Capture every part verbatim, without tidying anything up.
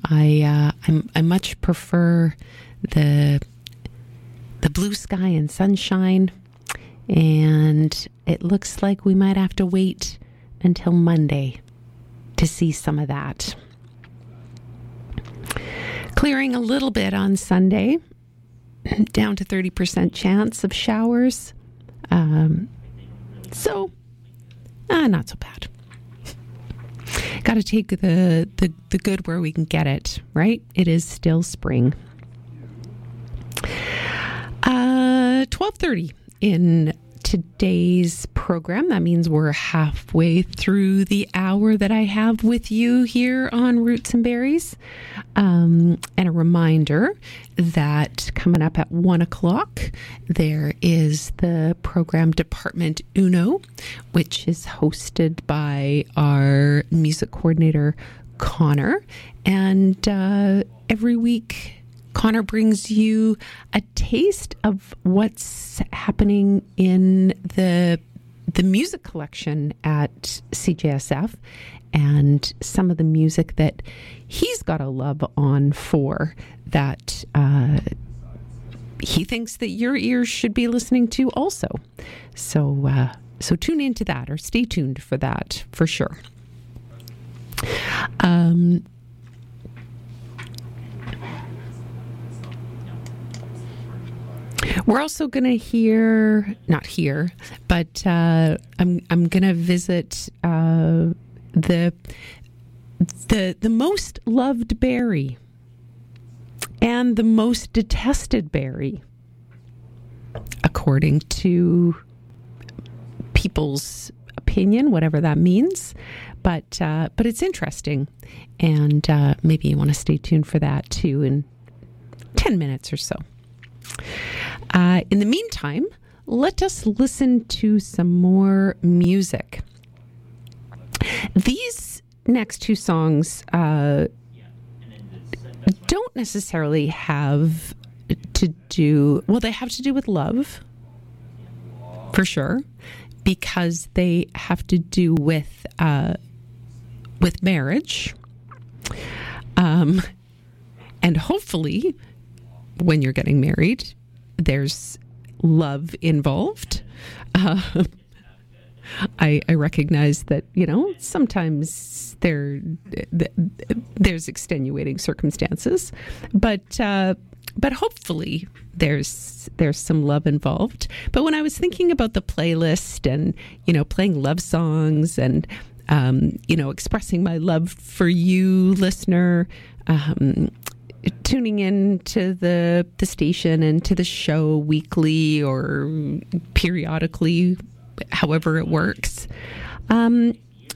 I uh, I'm, I much prefer the the blue sky and sunshine, and it looks like we might have to wait until Monday to see some of that. Clearing a little bit on Sunday, down to thirty percent chance of showers. Um, so, uh, not so bad. Got to take the, the, the good where we can get it, right? It is still spring. Uh, twelve thirty in today's program. That means we're halfway through the hour that I have with you here on Roots and Berries. Um, and a reminder that coming up at one o'clock, there is the program Department Uno, which is hosted by our music coordinator, Connor. And uh, every week, Connor brings you a taste of what's happening in the the music collection at C J S F and some of the music that he's got a love on for that uh, he thinks that your ears should be listening to also. So, uh, so tune into that, or stay tuned for that for sure. Um. We're also going to hear, not hear, but uh, I'm I'm going to visit uh, the the the most loved berry and the most detested berry, according to people's opinion, whatever that means. But uh, but it's interesting, and uh, maybe you want to stay tuned for that too in ten minutes or so. Uh, in the meantime, let us listen to some more music. These next two songs uh, don't necessarily have to do, well, they have to do with love, for sure, because they have to do with uh, with marriage. Um, and hopefully, when you're getting married, there's love involved. Uh, I, I recognize that, you know, sometimes there there's extenuating circumstances, but uh, but hopefully there's there's some love involved. But when I was thinking about the playlist and, you know, playing love songs and um, you know, expressing my love for you, listener, um, tuning in to the the station and to the show weekly or periodically, however it works. Um,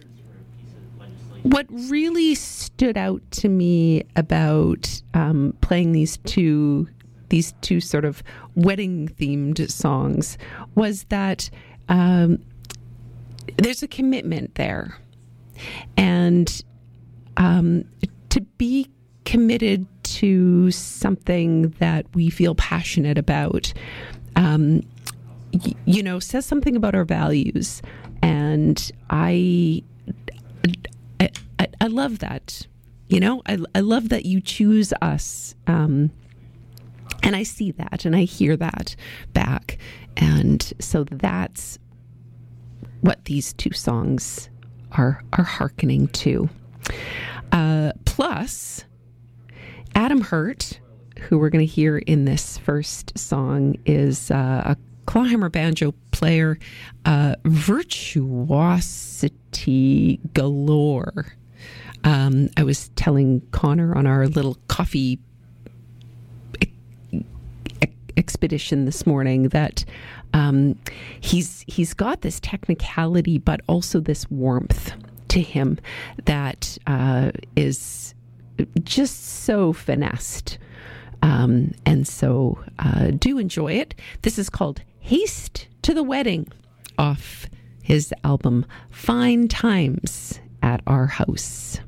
what really stood out to me about um, playing these two these two sort of wedding themed songs was that um, there's a commitment there, and um, to be committed to something that we feel passionate about, um, y- you know, says something about our values. And I, I, I, I love that, you know, I, I love that you choose us. Um, and I see that and I hear that back. And so that's what these two songs are, are hearkening to. Uh, plus, Adam Hurt, who we're going to hear in this first song, is uh, a clawhammer banjo player, uh, virtuosity galore. Um, I was telling Connor on our little coffee e- expedition this morning that um, he's he's got this technicality, but also this warmth to him that uh, is just so finessed. Um, and so uh, do enjoy it. This is called Haste to the Wedding off his album Fine Times at Our House.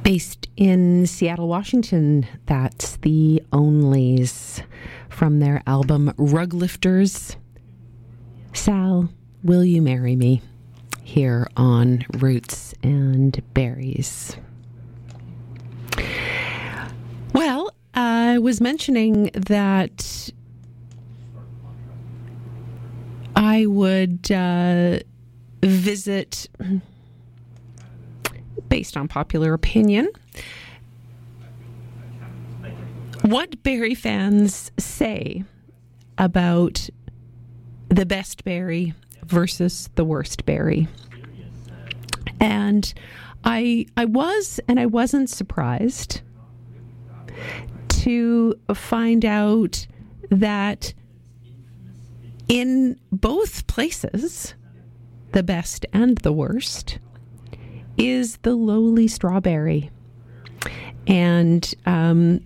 based in Seattle, Washington. That's the Onlys from their album Ruglifters. Sal, Will You Marry Me? Here on Roots and Berries. Well, I was mentioning that I would uh, visit, based on popular opinion, what berry fans say about the best berry versus the worst berry. And I I was and I wasn't surprised to find out that in both places, the best and the worst is the lowly strawberry. And um,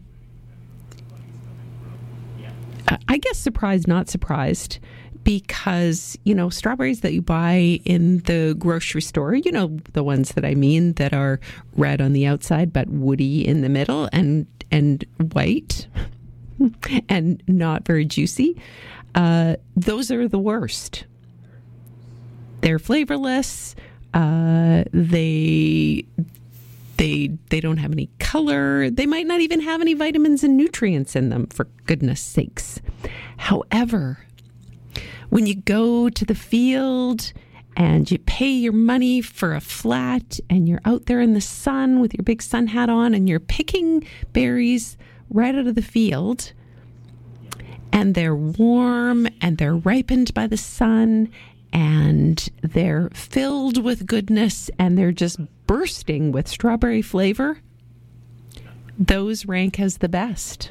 I guess surprised, not surprised, because, you know, strawberries that you buy in the grocery store, you know, the ones that I mean, that are red on the outside but woody in the middle and and white and not very juicy, uh, those are the worst. They're flavorless. Uh, they they they don't have any color. They might not even have any vitamins and nutrients in them, for goodness sakes. However, when you go to the field and you pay your money for a flat and you're out there in the sun with your big sun hat on and you're picking berries right out of the field, and they're warm and they're ripened by the sun and they're filled with goodness and they're just bursting with strawberry flavor, those rank as the best.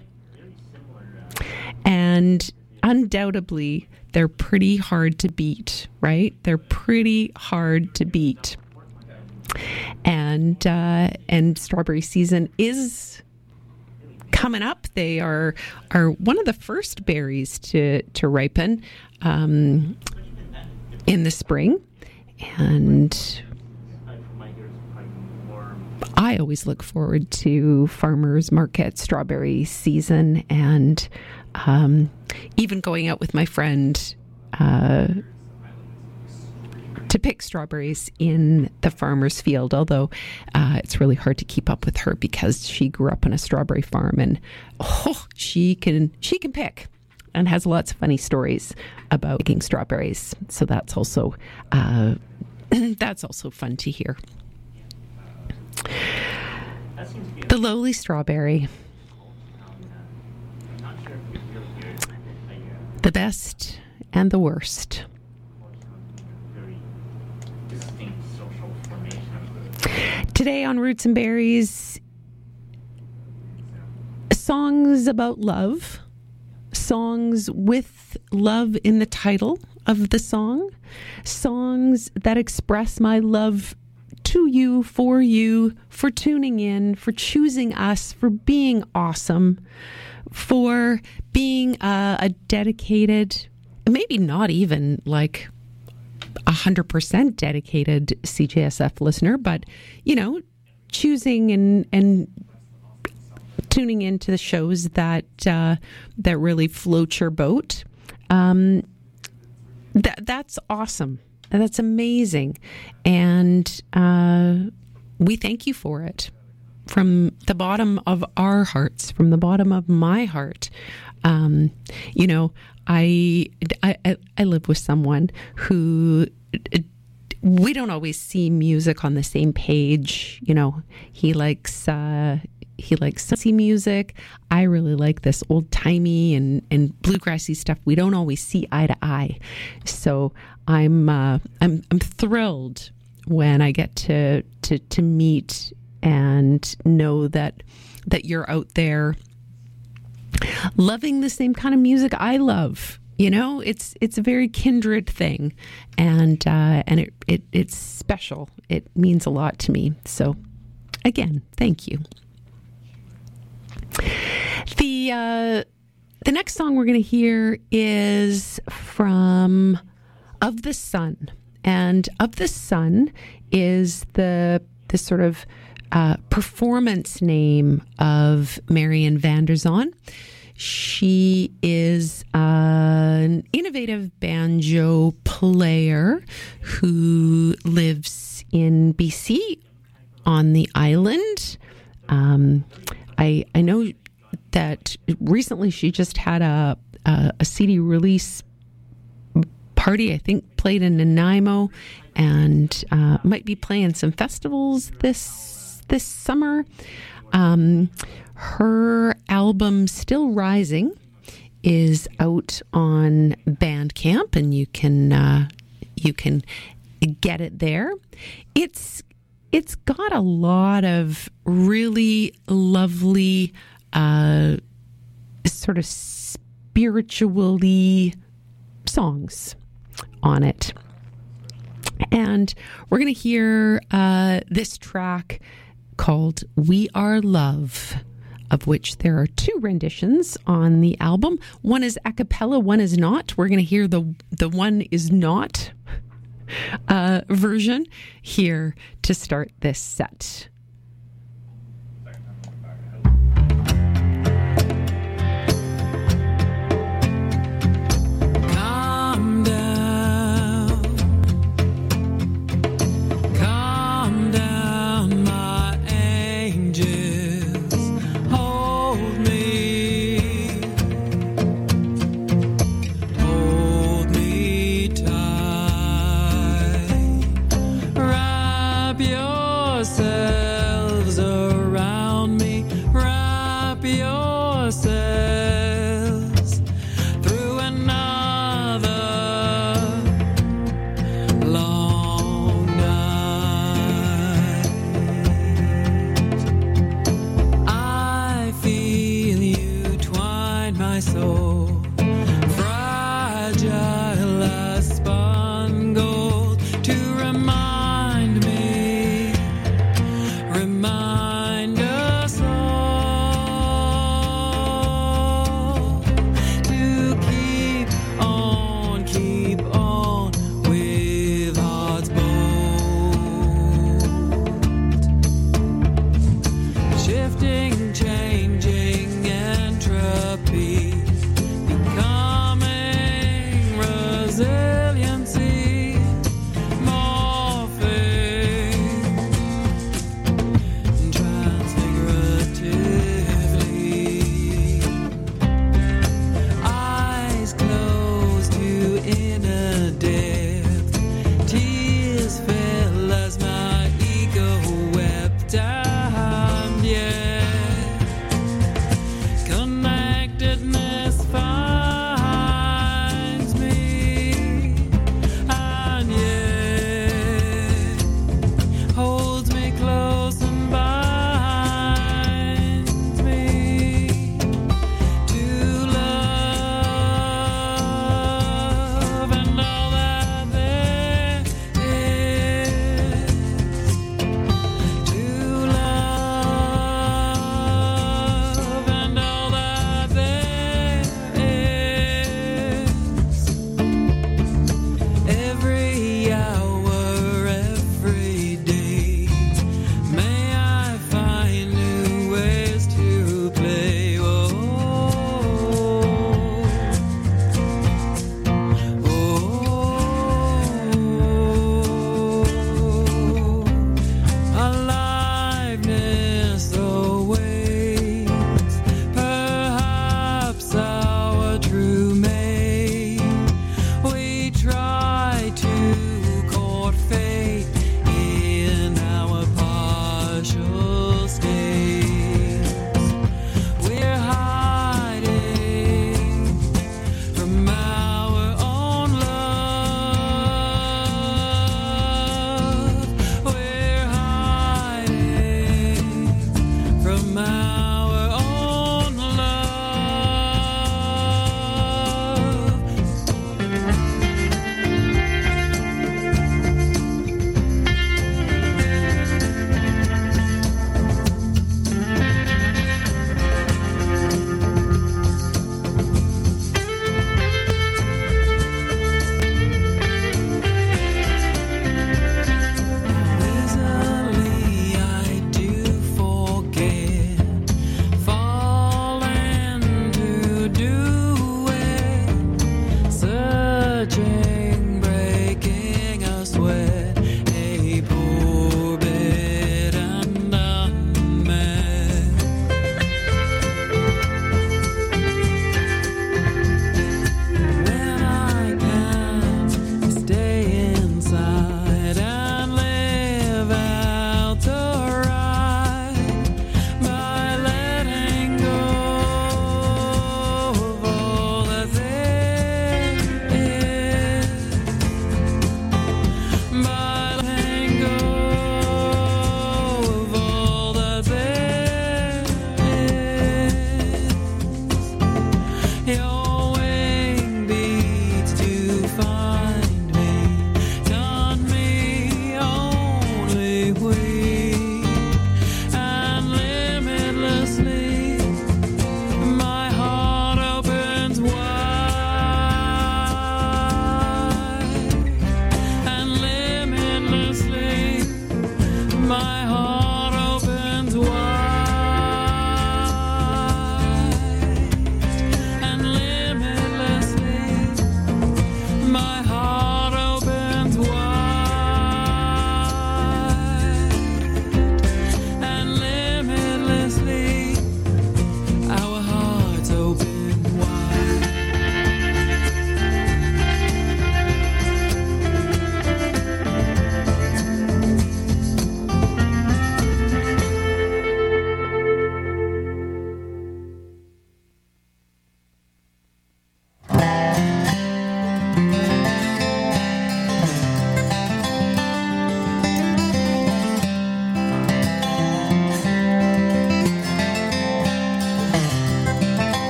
And undoubtedly, they're pretty hard to beat, right? They're pretty hard to beat. And uh, and strawberry season is coming up. They are are one of the first berries to to ripen um, in the spring, and I always look forward to farmers market strawberry season, and um, even going out with my friend uh, to pick strawberries in the farmer's field, although uh, it's really hard to keep up with her because she grew up on a strawberry farm, and oh, she can she can pick and has lots of funny stories about picking strawberries. So that's also uh, that's also fun to hear. The lowly strawberry. The best and the worst. Today on Roots and Berries, songs about love, songs with love in the title of the song, songs that express my love to you, for you, for tuning in, for choosing us, for being awesome, for being a, a dedicated, maybe not even like a hundred percent dedicated C J S F listener, but, you know, choosing and, and tuning into the shows that, uh, that really float your boat. Um, that, that's awesome. That's amazing. And, uh, we thank you for it. From the bottom of our hearts, from the bottom of my heart. Um, you know, I, I, I live with someone who, we don't always see music on the same page. You know, he likes, uh, he likes see music. I really like this old timey and, and bluegrassy stuff. We don't always see eye to eye. So I'm, uh, I'm, I'm thrilled when I get to, to, to meet and know that that you're out there loving the same kind of music I love. You know, it's it's a very kindred thing, and uh, and it, it it's special. It means a lot to me. So, again, thank you. The uh, the next song we're going to hear is from Of the Sun, and Of the Sun is the the sort of uh, performance name of Marian van der Zon. She is uh, an innovative banjo player who lives in B C on the island. Um, I I know that recently she just had a a, a C D release party. I think played in Nanaimo, and uh, might be playing some festivals this this summer. Um, her album Still Rising is out on Bandcamp, and you can uh, you can get it there. It's it's got a lot of really lovely uh, sort of spiritually songs on it, and we're going to hear uh, this track called We Are Love, of which there are two renditions on the album. One is a cappella, one is not. We're going to hear the the one is not uh, version here to start this set.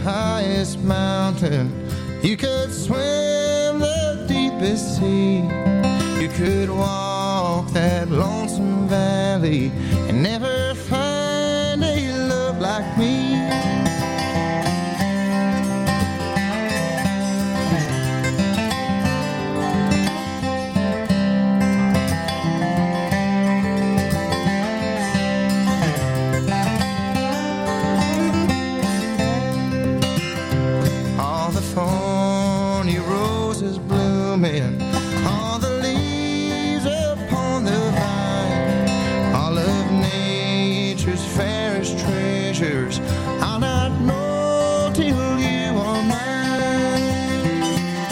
highest mountain. You could swim the deepest sea. You could walk that lonesome valley and never find a love like me. All the leaves upon the vine, all of nature's fairest treasures, I'll not know till you are mine.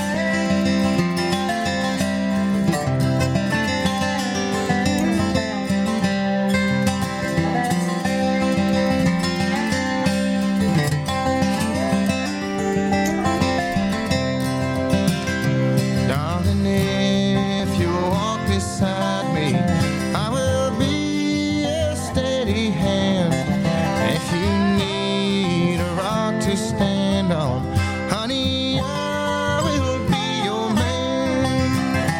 Darling, if you walk beside me, I will be a steady hand. If you need a rock to stand on, honey, I will be your man.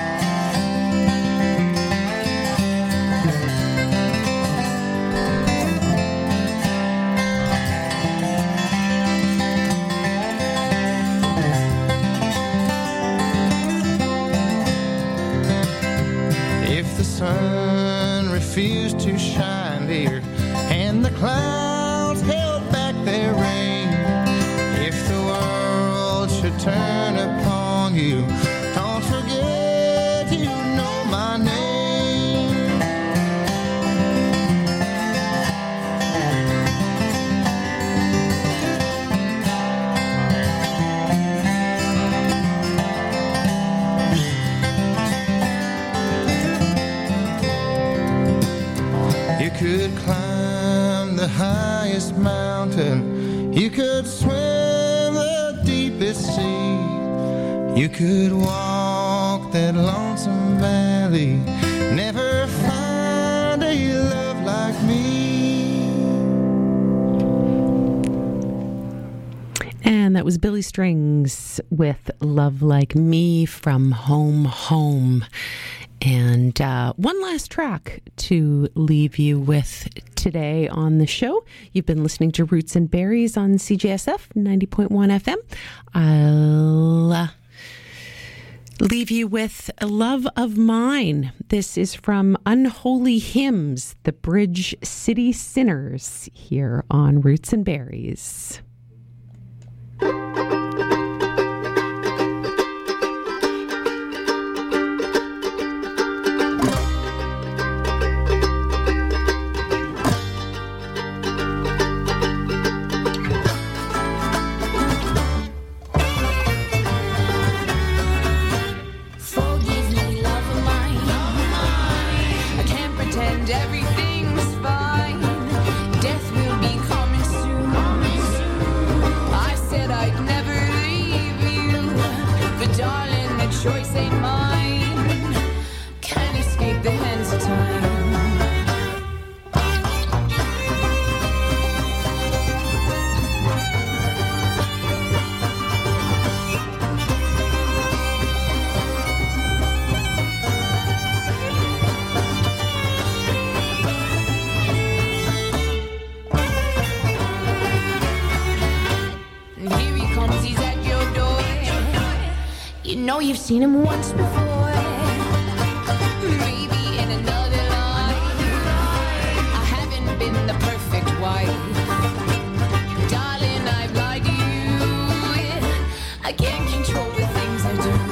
If the sun refused to shine, dear, and the clouds held back their rain, if the world should turn upon you, don't forget you know my name. You could climb the highest mountain, you could swim the deepest sea, you could walk that lonesome valley, never find a love like me. And that was Billy Strings with Love Like Me from Home Home. And uh, one last track to leave you with today on the show. You've been listening to Roots and Berries on C J S F ninety point one F M. I'll uh, leave you with A Love of Mine. This is from Unholy Hymns, the Bridge City Sinners, here on Roots and Berries. Everything's fine. Death will be coming soon. I said I'd never leave you, but darling, the choice ain't mine. Can't escape the hands of time. You know you've seen him once before. Maybe in another life. I haven't been the perfect wife. Darling, I've lied to you. I can't control the things I do.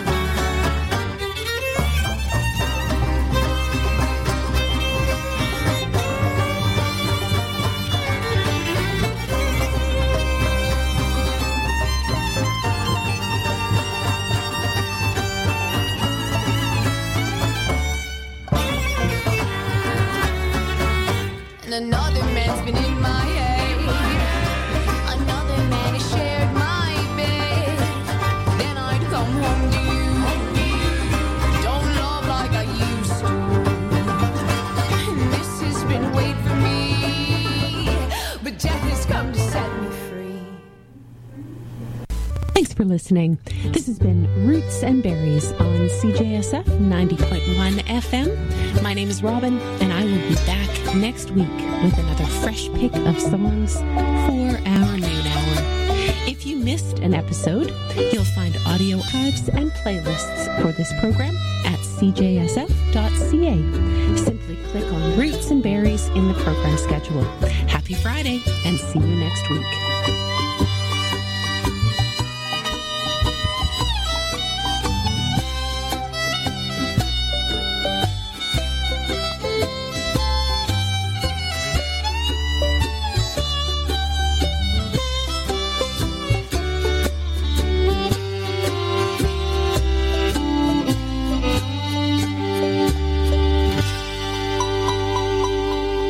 for listening. This has been Roots and Berries on C J S F ninety point one F M. My name is Robin, and I will be back next week with another fresh pick of songs for our noon hour. If you missed an episode, you'll find audio archives and playlists for this program at c j s f dot c a. Simply click on Roots and Berries in the program schedule. Happy Friday, and see you next week.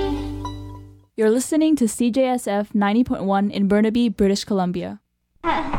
You're listening to C J S F ninety point one in Burnaby, British Columbia.